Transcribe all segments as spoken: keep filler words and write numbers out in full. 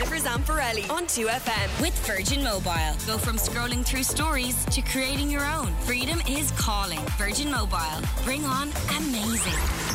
Evers and Pirelli on two F M. With Virgin Mobile. Go from scrolling through stories to creating your own. Freedom is calling. Virgin Mobile. Bring on amazing.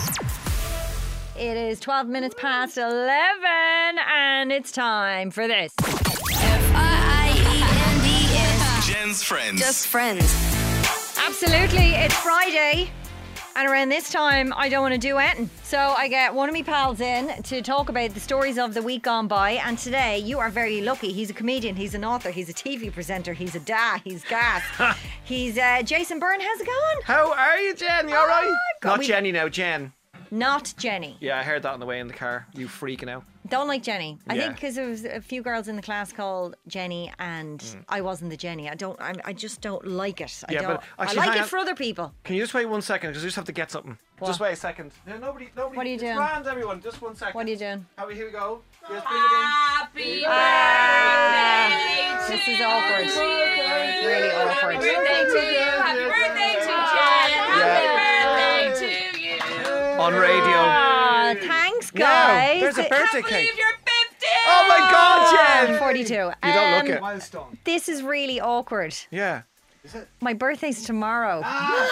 It is twelve minutes past eleven and it's time for this. F I E N D S. Jen's Friends. Just friends. Absolutely, it's Friday. And around this time, I don't want to do anything. So I get one of my pals in to talk about the stories of the week gone by. And today, you are very lucky. He's a comedian, he's an author, he's a T V presenter, he's a da, he's gas. he's uh, Jason Byrne. How's it going? How are you, Jen? You alright? Oh, God, Not we- Jenny now, Jen. Not Jenny. Yeah, I heard that on the way in the car. You freaking out. Don't like Jenny. I Yeah. think because there was a few girls in the class called Jenny, and Mm. I wasn't the Jenny. I don't. I, I just don't like it. I Yeah, don't. but actually, I like hang it on. for other people. Can you just wait one second? Because I just have to get something. What? Just wait a second. No, nobody, nobody. What are you it's doing? grand, everyone. Just one second. What are you doing? How here we go. Just bring it in. Happy Ah, this is awkward. Really awkward. birthday to you. Happy birthday to Jen. Happy birthday to you. On radio. Ah, thanks, Wow, guys. there's a It- birthday Believe cake. you're fifty. Oh my God, Jen! forty-two. You don't look Um, it. Milestone. This is really awkward. Yeah. My birthday's tomorrow.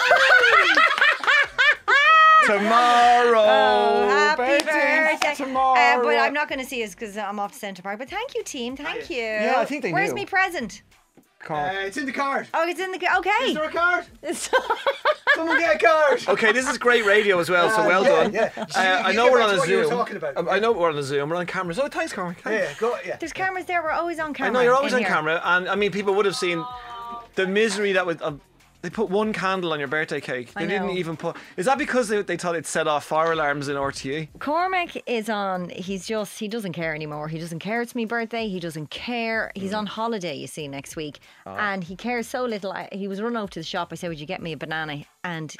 Tomorrow. Oh, happy birthday birthday. Tomorrow. Uh, but I'm not going to see us because I'm off to Centre Park. But thank you, team. Thank you. Yeah, I think they Where's knew. me present? Come on. Uh, it's in the card. Oh, it's in the... Okay. Is there a card? It's- Someone get a card. Okay, this is great radio as well, so Uh, well yeah, done. yeah. Uh, You I get know back we're to on a what you were Zoom. talking about. Um, I know we're on a Zoom. We're on cameras. Oh, thanks, Cormac. Yeah, go, yeah. There's cameras there. We're always on camera. I know you're always in on here. camera, and I mean, people would have seen the misery that was. Uh, they put one candle on your birthday cake. They I didn't know. even put. Is that because they, they thought it set off fire alarms in R T E? Cormac is on. He's just. He doesn't care anymore. He doesn't care it's my birthday. He doesn't care. He's on holiday. You see next week, Ah. and he cares so little. I, he was running over to the shop. I said, "Would you get me a banana?" And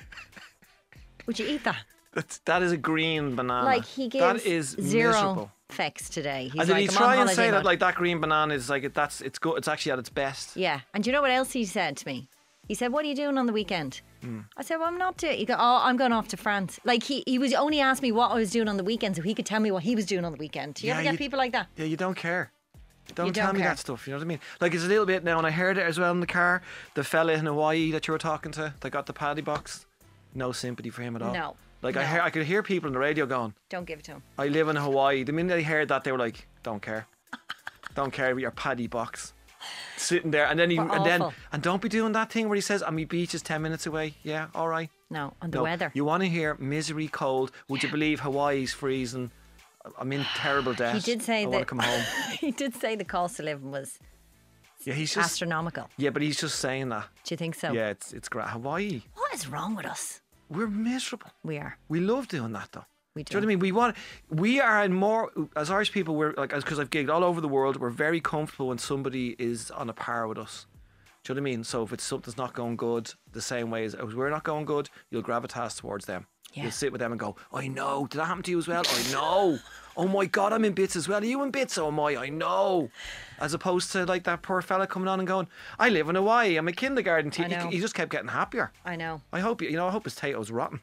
would you eat that? That's, that is a green banana. Like he gives that is zero miserable. effects today. He's And did like, he "I'm try on and holiday say that mode." like that green banana is like it, that's it's good. It's actually at its best. Yeah. And do you know what else he said to me? He said, "What are you doing on the weekend?" Hmm. I said, "Well, I'm not doing." He go, "Oh, I'm going off to France." Like he, he was only asked me what I was doing on the weekend, so he could tell me what he was doing on the weekend. Do you Yeah, ever get you- people like that? Yeah, you don't care. Don't You tell don't me care. that stuff. You know what I mean? Like it's a little bit now, and I heard it as well in the car. The fella in Hawaii that you were talking to, that got the paddy box. No sympathy for him at all. No. Like I No. hear, I could hear people on the radio going, Don't give it to him. I live in Hawaii. The minute they heard that, they were like, "Don't care, don't care about your paddy box." Sitting there, and then he, We're and then, awful. and don't be doing that thing where he says, "And my beach is ten minutes away." Yeah, all right. No, on the No, weather. You want to hear misery, cold? Would you believe Hawaii's freezing? I'm in terrible debt. He did say I that. want to come home. he did say the cost of living was Yeah, he's just. astronomical. Yeah, but he's just saying that. Do you think so? Yeah, it's it's great. Hawaii, What is wrong with us? we're miserable. We are. We love doing that though. We Do you know what I mean? We want, we are in more as Irish people. We're like, because I've gigged all over the world. We're very comfortable when somebody is on a par with us. Do you know what I mean? So if it's something's not going good, the same way as we're not going good, you'll gravitas towards them. Yeah. You'll sit with them and go, "I know. Did that happen to you as well? I know. Oh my God, I'm in bits as well. Are you in bits? Oh my, I know." As opposed to like that poor fella coming on and going, "I live in Hawaii. I'm a kindergarten I teacher." know. He, he just kept getting happier. I know. I hope you know. I hope his potatoes rotten.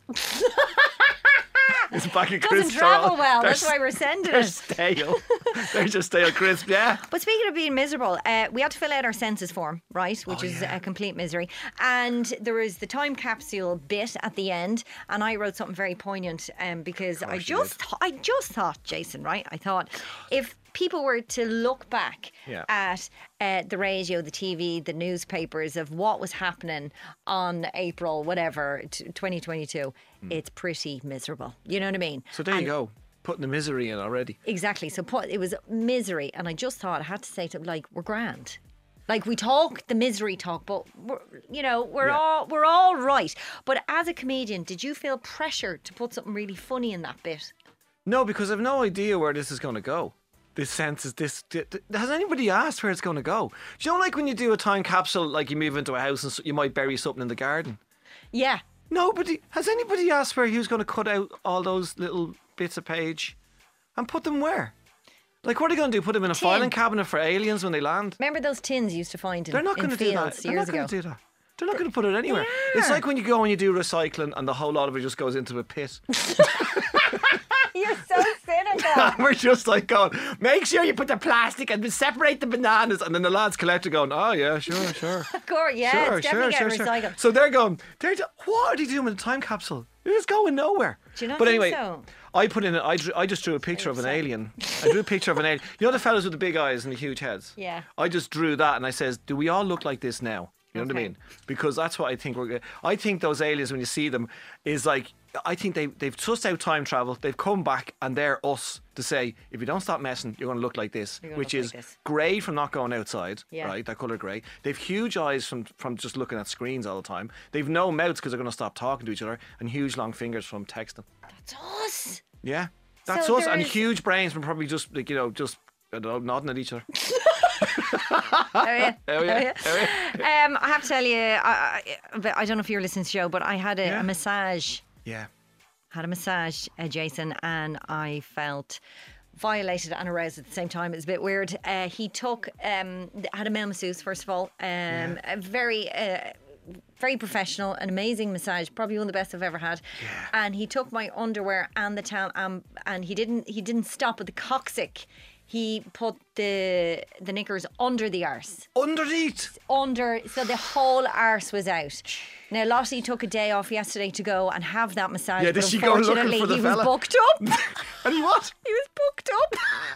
It's back in Doesn't crisp. travel well. They're That's why we're sending They're it. stale. They're just stale crisp. Yeah. But speaking of being miserable, uh, we had to fill out our census form, right? Which Oh, is yeah. a complete misery. And there was the time capsule bit at the end, and I wrote something very poignant um, because I you just, th- I just thought, Jason, right? I thought if people were to look back Yeah. at uh, the radio, the T V, the newspapers of what was happening on April, whatever, t- twenty twenty-two, it's pretty miserable. You know what I mean? So there And- you go. Putting the misery in already. Exactly. So put, it was misery, and I just thought I had to say to them, like, we're grand. Like we talk the misery talk, but we're, you know we're Yeah. all we're all right. But as a comedian, did you feel pressure to put something really funny in that bit? No, because I've no idea where this is going to go. This sense is this. d- d- Has anybody asked where it's going to go? Do you know, like when you do a time capsule, like you move into a house and s- you might bury something in the garden? Yeah. Nobody. Has anybody asked where he was going to cut out all those little bits of page and put them where? Like, what are they going to do? Put them in a Tin. filing cabinet for aliens when they land? Remember those tins you used to find in, They're not in going to do that. fields They're years not going ago? to do that. They're not going to put it anywhere. They It's are. like when you go and you do recycling and the whole lot of it just goes into a pit. You're so cynical. about that. We're just like going, make sure you put the plastic and separate the bananas. And then the lads collect it going, oh yeah, sure, sure. Of course, yeah, sure, it's definitely sure, getting sure, recycled. sure. So they're going, they're just, what are they doing with the time capsule? It's going nowhere. Do you not but think anyway, so? I put in, a, I, drew, I just drew a picture of an alien. I drew a picture of an alien. You know the fellas with the big eyes and the huge heads? Yeah. I just drew that and I says, do we all look like this now? You know what I Okay. mean? Because that's what I think we're going I think those aliens, when you see them, is like, I think they, they've sussed out time travel. They've come back and they're us to say, if you don't stop messing, you're going to look like this, You're gonna which look is like this. grey from not going outside, Yeah. right? That colour grey. They've huge eyes from, from just looking at screens all the time. They've no mouths because they're going to stop talking to each other, and huge long fingers from texting. It's us. Yeah. That's So us. And there's- huge brains from probably just, like, you know, just I don't know, nodding at each other. Oh yeah. Oh, yeah. Oh, yeah. Um, I have to tell you, I, I, but I don't know if you're listening to the show, but I had a, Yeah. a massage. Yeah. Had a massage, uh, Jason, and I felt violated and aroused at the same time. It was a bit weird. Uh, he took, um, had a male masseuse, first of all. Um, a very, uh, very professional, an amazing massage, probably one of the best I've ever had. And he took my underwear and the towel, um, and he didn't, he didn't stop at the coccyx. He put the the knickers under the arse. Underneath. Under, so the whole arse was out. Now Lottie took a day off yesterday to go and have that massage. Yeah, but did she go looking unfortunately for the he fella? was booked up. And he what? He was booked up.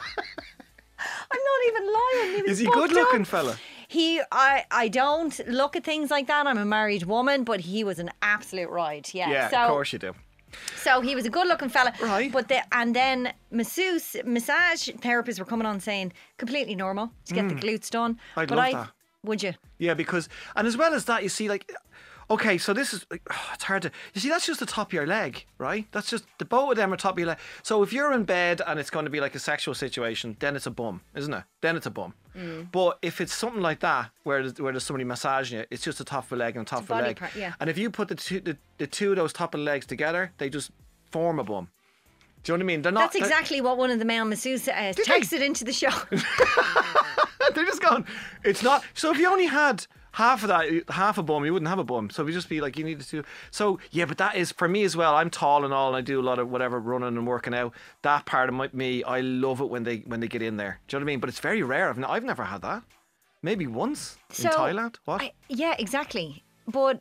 I'm not even lying. He was Is he booked good looking, up. fella? He, I, I don't look at things like that. I'm a married woman, but he was an absolute ride. Yeah. Yeah, so, of course you do. So he was a good-looking fella, Right. But the and then masseuse, massage therapists were coming on saying completely normal to get the glutes done. I'd but love I, that. Would you? Yeah, because, and as well as that, you see, like, okay, so this is, like, oh, it's hard to, you see, that's just the top of your leg, right? That's just, the both of them are top of your leg. So if you're in bed and it's going to be like a sexual situation, then it's a bum, isn't it? Then it's a bum. Mm. But if it's something like that, where there's, where there's somebody massaging you, it's just the top of a leg and the top It's of a a body leg. part, yeah. And if you put the two, the, the two of those top of the legs together, they just form a bum. Do you know what I mean? They're not. That's exactly what one of the male masseuses uh, they? texted into the show. They're just going, it's not. So if you only had half of that, half a bum, you wouldn't have a bum. So we just be like, you needed to. So yeah, but that is for me as well. I'm tall and all, and I do a lot of whatever running and working out. That part of my, me, I love it when they when they get in there. Do you know what I mean? But it's very rare. I've, n- I've never had that. Maybe once So, in Thailand. What? I, yeah, exactly. But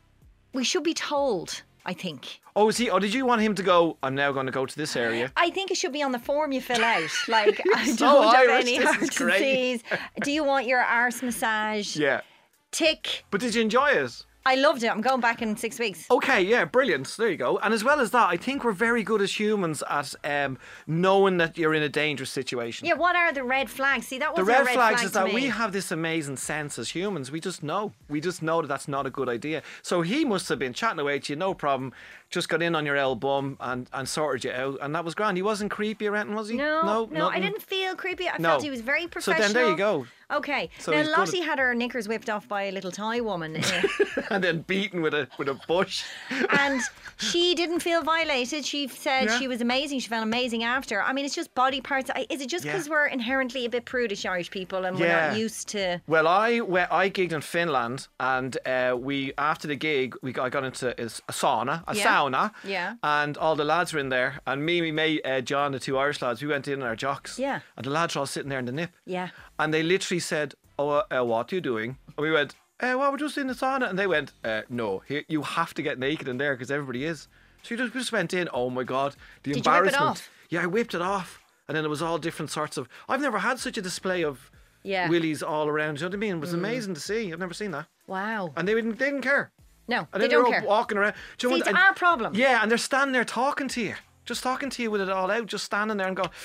we should be told, I think. oh, is he? Oh, did you want him to go? I'm now going to go to this area. I think it should be on the form you fill out. Like, I so don't have Irish, any this is heart great. disease. Do you want your arse massage? Yeah. Tick. But did you enjoy it? I loved it. I'm going back in six weeks. Okay, yeah, brilliant. There you go. And as well as that, I think we're very good as humans at um, knowing that you're in a dangerous situation. Yeah, what are the red flags? See, that The was red, a red flags flag is to that me. we have this amazing sense as humans. We just know. We just know that that's not a good idea. So he must have been chatting away to you, no problem. Just got in on your old bum and, and sorted you out. And that was grand. He wasn't creepy or anything, was he? No, no, I nothing? didn't feel creepy. I No. felt he was very So professional. then there you go. Okay. So now he's good Lottie at- had her knickers whipped off by a little Thai woman, uh, And then beaten with a with a bush. and she didn't feel violated. She said Yeah. she was amazing. She felt amazing after. I mean, it's just body parts. I- Is it just Yeah. because we're inherently a bit prudish Irish people and we're Yeah. not used to? Well, I well, I gigged in Finland, and uh, we after the gig, we got, I got into a sauna, a Yeah. sauna, Yeah. and all the lads were in there, and me, me mate, uh, John, the two Irish lads, we went in in our jocks, Yeah. and the lads were all sitting there in the nip, Yeah. and they literally said, "Oh, uh, uh, what are you doing?" And we went, uh, "Well, we're just in the sauna," and they went, uh, "No, here, you have to get naked in there because everybody is." So we just, we just went in. Oh my god, the Did you whip it embarrassment! off? Yeah, I whipped it off, and then it was all different sorts of. I've never had such a display of. Yeah. Willies all around. Do you know what I mean? It was amazing to see. I've never seen that. Wow. And they didn't, they didn't care. No, And they then don't they're care. all walking around. Do you know See, what- it's and- our problem. Yeah, and they're standing there talking to you. Just talking to you with it all out. Just standing there and go,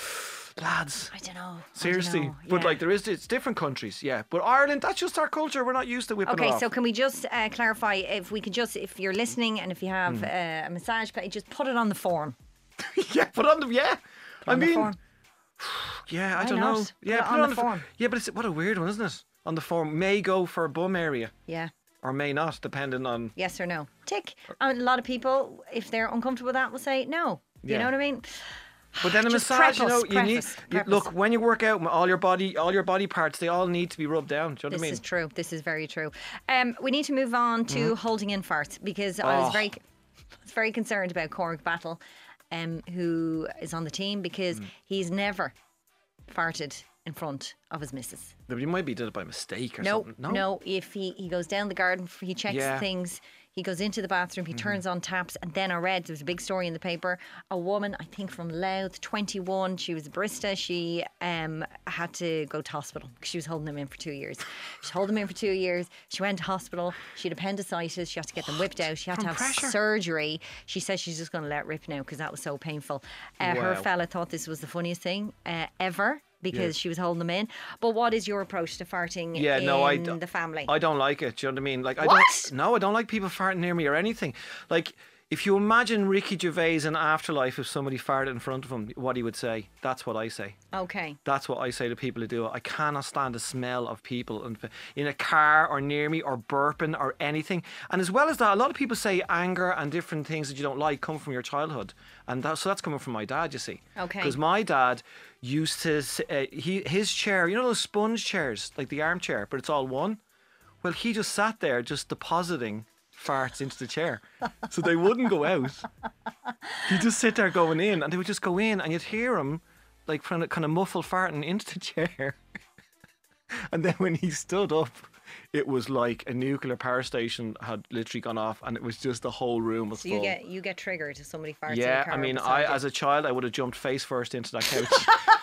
lads. I don't know. I don't Seriously. know. But Yeah. like there is, it's different countries. Yeah. But Ireland, that's just our culture. We're not used to whipping Okay, it off. so can we just uh, clarify if we could just, if you're listening and if you have Hmm. uh, a massage plate, just put it on the form. yeah, put on the, yeah. I on the mean, form. yeah, I Why don't not? know. Put Yeah, it put on it the the form. Yeah, but it's, what a weird one, isn't it? On the form. May go for a bum area Yeah. or may not, depending on. Yes or no. Tick. And a lot of people, if they're uncomfortable with that, will say no. You Yeah. know what I mean? But then a Just massage, you prep know, us, you prep need. us, You, prep us. look, when you work out, all your body, all your body parts, they all need to be rubbed down. Do you know This what I mean? is true. This is very true. Um, we need to move on to holding in farts because I was Oh. very, I was very concerned about Cork Battle. um, who is on the team because Mm. he's never farted in front of his missus. But you might be did it by mistake or No, something. no, no. If he, he goes down the garden, he checks Yeah. things. He goes into the bathroom, he turns on taps, and then I read, there was a big story in the paper, a woman, I think from Louth, twenty-one, she was a barista, she um, had to go to hospital because she was holding him in for two years. She held him in for two years, she went to hospital, she had appendicitis, she had to get them whipped out, she had From to have pressure? surgery. She says she's just going to let it rip now because that was so painful. Uh, Her Wow. fella thought this was the funniest thing uh, ever. Because Yeah. she was holding them in. But what is your approach to farting Yeah, in no, I d- the family? I don't like it. Do you know what I mean? Like, I What? don't. No, I don't like people farting near me or anything. Like, if you imagine Ricky Gervais in Afterlife, if somebody farted in front of him, what he would say. That's what I say. Okay. That's what I say to people who do it. I cannot stand the smell of people in, in a car or near me or burping or anything. And as well as that, a lot of people say anger and different things that you don't like come from your childhood. And that, so that's coming from my dad, you see. Okay. Because my dad used to, s- uh, he his chair, you know those sponge chairs, like the armchair, but it's all one? Well, he just sat there just depositing farts into the chair. So they wouldn't go out. He'd just sit there going in, and they would just go in, and you'd hear him like kind of, kind of muffled farting into the chair. And then when he stood up, it was like a nuclear power station had literally gone off, and it was just the whole room was So full. you get you get triggered if somebody farts in Yeah, the car. I mean, beside I you. as a child, I would have jumped face first into that couch.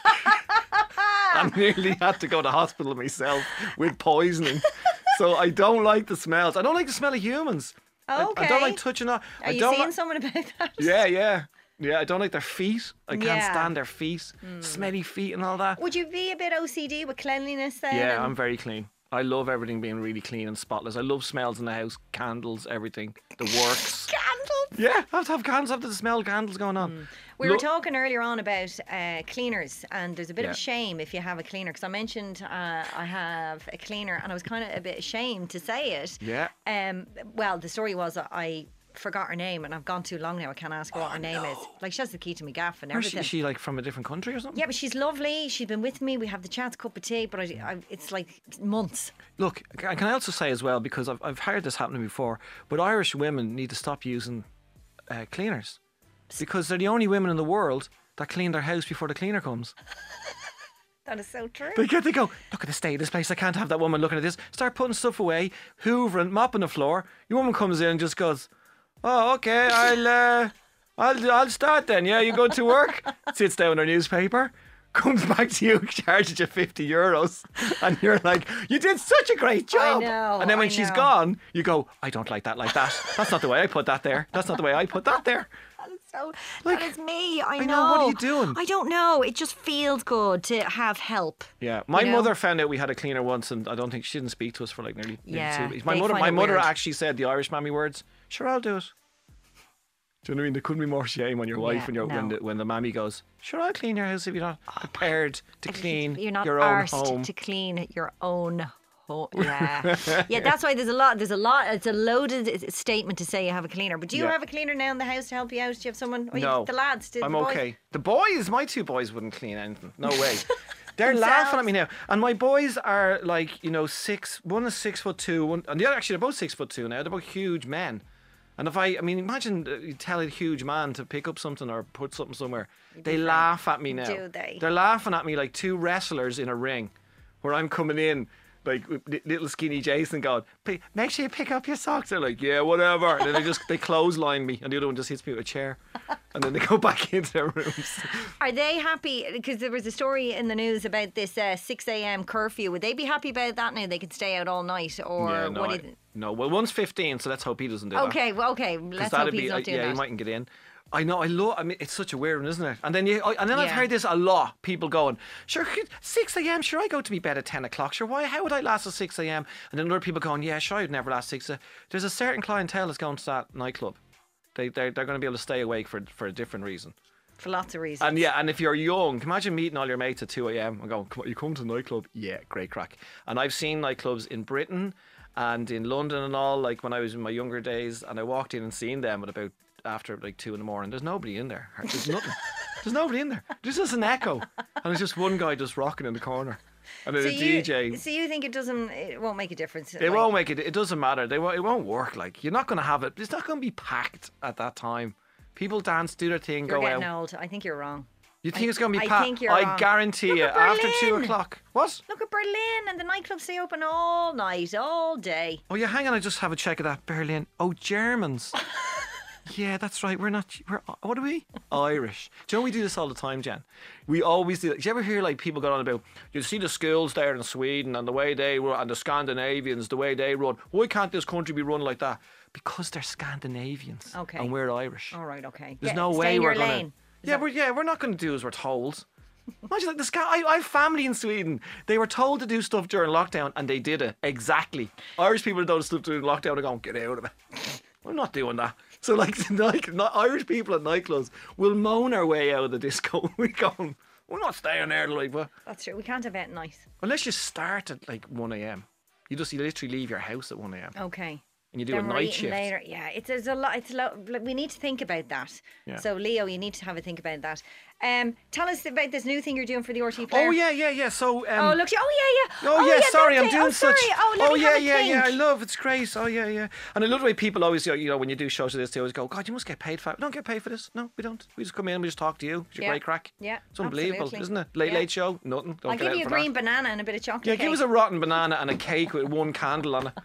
I nearly had to go to hospital myself with poisoning. So I don't like the smells. I don't like the smell of humans. I, I Okay. don't like touching on. Are I you don't seeing li- someone about that? Yeah, yeah. Yeah, I don't like their feet. I can't Yeah. stand their feet. Smelly feet and all that. Would you be a bit O C D with cleanliness then? Yeah, and- I'm very clean. I love everything being really clean and spotless. I love smells in the house, candles, everything, the works. Candles. Yeah, I have to have candles. I have to smell candles going on. We were Lo- talking earlier on about uh, cleaners, and there's a bit of Yeah. a shame if you have a cleaner. Because I mentioned uh, I have a cleaner, and I was kind of a bit ashamed to say it. Yeah. Um. Well, the story was that I forgot her name, and I've gone too long now. I can't ask her what her name is. Like, she has the key to my gaff and Where's everything. she, is she like from a different country or something? Yeah, but she's lovely. She's been with me. We have the chance cup of tea, but I, I, it's like months. Look, can can I also say as well, because I've, I've heard this happening before, but Irish women need to stop using uh, cleaners because they're the only women in the world that clean their house before the cleaner comes. That is so true. They get, they go, look at the state of this place. I can't have that woman looking at this. Start putting stuff away, hoovering, mopping the floor. Your woman comes in and just goes, oh, okay, I'll, uh, I'll, I'll start then. Yeah, you go to work. Sits down with her newspaper. Comes back to you, charges you fifty euros, and you're like, you did such a great job. know, and then when I she's know. gone, you go, I don't like that like that. That's not the way I put that there. That's not the way I put that there. That is so. Like, that is me. I, I know, what are you doing? I don't know. It just feels good to have help. Yeah, my You know? mother found out we had a cleaner once, and I don't think she didn't speak to us for like nearly, nearly Yeah, two weeks. My they mother, find my it mother weird. actually said the Irish mammy words. Sure, I'll do it. Do you know what I mean? There couldn't be more shame on your wife Yeah, when you're when no. the when the mammy goes, sure, I'll clean your house if you're not prepared to clean You're not your own arsed home. to clean your own home. Yeah, yeah. That's why there's a lot. There's a lot. It's a loaded s- statement to say you have a cleaner. But do you Yeah. have a cleaner now in the house to help you out? Do you have someone? Or you- No, the lads. Do I'm the boys? okay. The boys, my two boys wouldn't clean anything. No way. They're Themselves. laughing at me now. And my boys are like, you know, six. One is six foot two, one, and the other actually they're both six foot two now. They're both huge men. And if I, I mean, imagine uh, you tell a huge man to pick up something or put something somewhere. They laugh at me now. Do they? They're laughing at me like two wrestlers in a ring, where I'm coming in. Like with li- little skinny Jason going, "P- make sure you pick up your socks. They're like, yeah, whatever. And then they just they clothesline me, and the other one just hits me with a chair, and then they go back into their rooms. Are they happy? Because there was a story in the news about this uh, six a.m. curfew. Would they be happy about that now? They can stay out all night, or yeah, no, what? I- do you no. Well, one's fifteen, so let's hope he doesn't do that. Okay, well, okay. 'Cause Let's that'd hope he's be, not uh, doing yeah, that. he mightn't get in. I know, I love, I mean, it's such a weird one, isn't it? And then you, I, and then I've Yeah. heard this a lot. People going, sure, six a.m., sure, I go to me bed at ten o'clock. Sure, why, how would I last at six a.m.? And then other people going, yeah, sure, I'd never last six. There's a certain clientele that's going to that nightclub. They, they're, they're going to be able to stay awake for, for a different reason. For lots of reasons. And yeah, and if you're young, imagine meeting all your mates at two a.m. and going, come on, you come to the nightclub? Yeah, great crack. And I've seen nightclubs in Britain and in London and all, like when I was in my younger days, and I walked in and seen them at about after like two in the morning. There's nobody in there. There's nothing. There's nobody in there. There's just an echo. And it's just one guy just rocking in the corner. And then so a you, D J. So you think it doesn't? It won't make a difference? It won't make it. It doesn't matter. They won't, it won't work. Like you're not going to have it. It's not going to be packed at that time. People dance, do their thing, You're go getting out. old. I think you're wrong. You think I- it's going to be I Pat? think you're I wrong. guarantee Look you, at after two Berlin. o'clock. What? Look at Berlin and the nightclubs stay open all night, all day. Oh, yeah, hang on. I just have a check of that. Berlin. Oh, Germans. Yeah, that's right. We're not. We're what are we? Irish. Do you know we do this all the time, Jen? We always do. Do you ever hear like people go on about? You see the schools there in Sweden and the way they run, and the Scandinavians, the way they run. Why can't this country be run like that? Because they're Scandinavians. Okay. And we're Irish. All right, okay. There's Get- no stay way in we're your gonna. lane. Is Yeah, that- we're yeah we're not going to do as we're told. Imagine like the Sca- I, I have family in Sweden. They were told to do stuff during lockdown, and they did it exactly. Irish people who don't do stuff during lockdown are going, get out of it. I'm not doing that. So like, like not Irish people at nightclubs will moan our way out of the disco. We're going, we're not staying there like what? That's true. We can't have it night. Unless you start at like one a m. You just you literally leave your house at one a m. Okay. And you do Then a we're night eating shift. later. Yeah, it's, it's a lot. It's a lot. Like, we need to think about that. Yeah. So Leo, you need to have a think about that. Um, tell us about this new thing you're doing for the R T player. Oh yeah, yeah, yeah. So um, Oh look. Oh yeah, yeah. Oh, yeah, sorry, that I'm thing. doing oh, sorry. such. Oh, let me yeah, have a yeah, think. yeah. I love it's great. Oh yeah, yeah. And I love the way people always, you know, when you do shows like this, they always go, "God, you must get paid for it." We don't get paid for this. No, we don't. We just come in, we just talk to you. It's your Yeah. great crack. Yeah, it's unbelievable, absolutely. isn't it? Late Yeah. late show, nothing. Don't I'll get give out you a for green that. banana and a bit of chocolate. Yeah, cake. give us a rotten banana and a cake with one candle on it.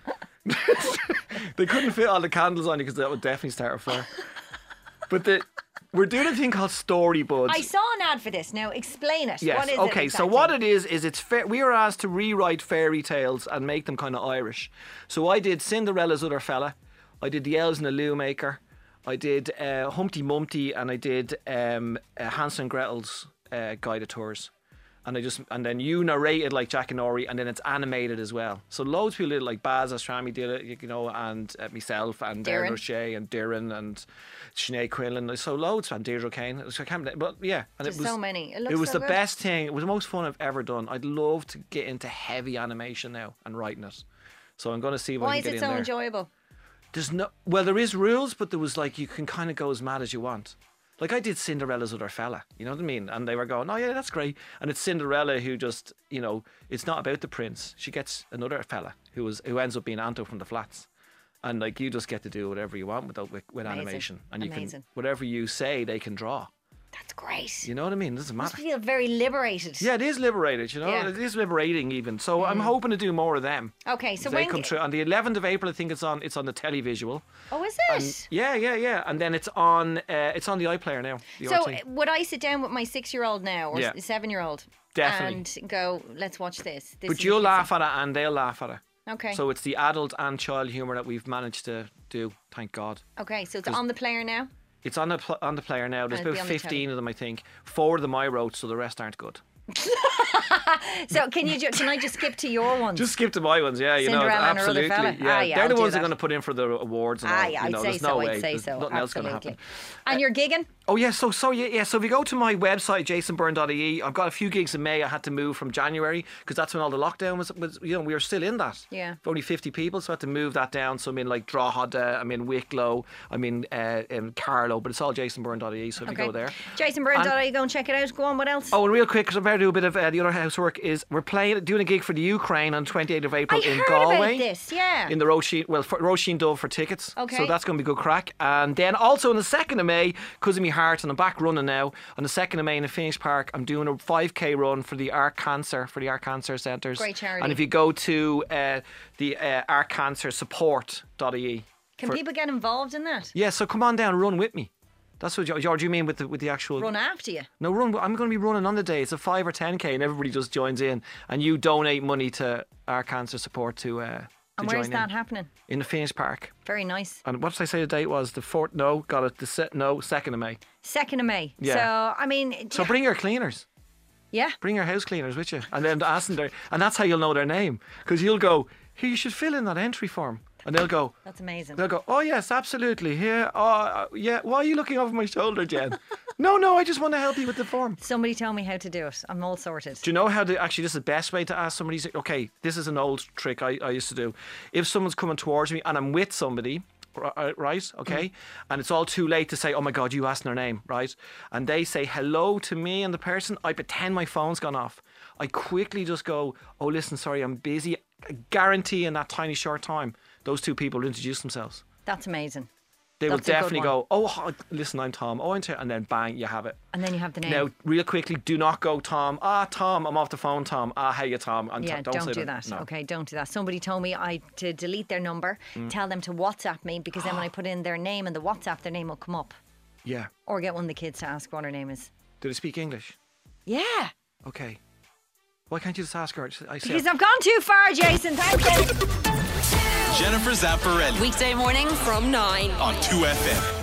They couldn't fit all the candles on you because that would definitely start a fire. But the. We're doing a thing called Storybuds. I saw an ad for this. Now explain it. Yes. What is okay. it So exactly? what it is is it's fa- we were asked to rewrite fairy tales and make them kind of Irish. So I did Cinderella's Other Fella, I did The Elves and the Loo Maker, I did uh, Humpty Mumpty, and I did um, uh, Hansel and Gretel's uh, Guided Tours. And I just and then you narrated like Jack and Ori, and then it's animated as well. So loads of people did it, like Baz Astrami did it, you know, and uh, myself and Darren Darren. O'Shea and Darren and Sinead Quinlan. So loads and Deirdre Kane. So I can't, remember- but yeah, and There's it was so many. It looks it was so the good. best thing. It was the most fun I've ever done. I'd love to get into heavy animation now and writing it. So I'm going to see if Why I is can it get so in there. enjoyable? There's no well, there is rules, but there was like you can kind of go as mad as you want. Like I did Cinderella's Other Fella, you know what I mean? And they were going, oh yeah, that's great. And it's Cinderella who just, you know, it's not about the prince. She gets another fella who was who ends up being Anto from the Flats. And like you just get to do whatever you want with with, with Amazing. animation, and you Amazing. can whatever you say they can draw. That's great. You know what I mean? It doesn't Must matter. feel very liberated. Yeah, it is liberated, you know. Yeah. It is liberating even. So I'm hoping to do more of them. Okay, so As they when come through on the eleventh of April, I think it's on. It's on the televisual. Oh, is And it? yeah, yeah, yeah. And then it's on. Uh, it's on the iPlayer now. The So R T. would I sit down with my six-year-old now or Yeah. seven-year-old Definitely. and go, let's watch this? this But is you'll kids- laugh at it, and they'll laugh at it. Okay. So it's the adult and child humour that we've managed to do. Thank God. okay, so it's on the player now. It's on the pl- on the player now. There's And it'll about be on the fifteen of them, I think. Four of them I wrote, so the rest aren't good. So can you ju- can I just skip to your ones? Just skip to my ones, yeah. You Cinderella know, and her other absolutely. fella. Yeah, Ah, yeah, they're I'll the do ones I'm that. going to put in for the awards. And all. Ah, you yeah, I'd know, say there's so. no I'd way. say There's so. Nothing else going to Absolutely. happen. And you're gigging? Oh yeah, so so yeah, yeah. So if you go to my website, jason byrne dot I E, I've got a few gigs in May. I had to move from January because that's when all the lockdown was, was. You know, we were still in that. Yeah. For only fifty people, so I had to move that down. So I'm in like Drogheda, I'm in Wicklow, I'm in uh, in Carlow, but it's all jason byrne dot I E. So if Okay. you go there. Jason Byrne, dot I E, go and check it out. Go on, what else? Oh, and real quick, because I'm about to do a bit of uh, the other housework, is we're playing, doing a gig for the Ukraine on twenty-eighth of April I in heard Galway. about this, yeah. In the Roisin, well, for Roisin Dove for tickets. Okay. So that's going to be good crack. And then also on the second of May, because of me heart, and I'm back running now, on the second of May in the Phoenix Park, I'm doing a five K run for the Art Cancer, for the Art Cancer Centres. Great charity. And if you go to uh, the uh, art cancer support dot I E. Can for- people get involved in that? Yeah, so come on down, run with me. That's what George, you mean with the with the actual Run after you? No, run. I'm going to be running on the day. It's a five or ten k, and everybody just joins in, and you donate money to our cancer support to. Uh, to And join where's in. that happening? In the Phoenix Park. Very nice. And what did I say the date was? The fourth? No, got it. The se- no second of May. Second of May. Yeah. So I mean, So bring your cleaners. yeah. Bring your house cleaners with you, and then ask them their, and that's how you'll know their name, because you'll go, here, you should fill in that entry form, and they'll go. That's amazing. They'll go, oh yes, absolutely. Here, oh uh, yeah. Why are you looking over my shoulder, Jen? no, no, I just want to help you with the form. Somebody tell me how to do it. I'm all sorted. Do you know how to actually? This is the best way to ask somebody. Okay, this is an old trick I, I used to do. If someone's coming towards me and I'm with somebody, ri- right? Okay, Mm. and it's all too late to say, "Oh my God, you asked their name," right? And they say hello to me and the person. I pretend my phone's gone off. I quickly just go, "Oh, listen, sorry, I'm busy." I guarantee in that tiny short time, those two people will introduce themselves. That's amazing. They will That's a good definitely one. go, oh, hi, listen, I'm Tom. Oh, I'm Tom. And then bang, you have it. And then you have the name. Now, real quickly, do not go, Tom. Ah, Tom, I'm off the phone, Tom. Ah, hey, you, Tom. And Yeah, t- don't, don't, say do that. No. Okay, don't do that. Somebody told me I to delete their number, Mm. tell them to WhatsApp me, because then when I put in their name in the WhatsApp, their name will come up. Yeah. Or get one of the kids to ask what her name is. Do they speak English? Yeah. Okay. Why can't you just ask her? I say, Because I've gone too far, Jason. Thank you. Jennifer Zamparelli Weekday morning from nine. on two F M.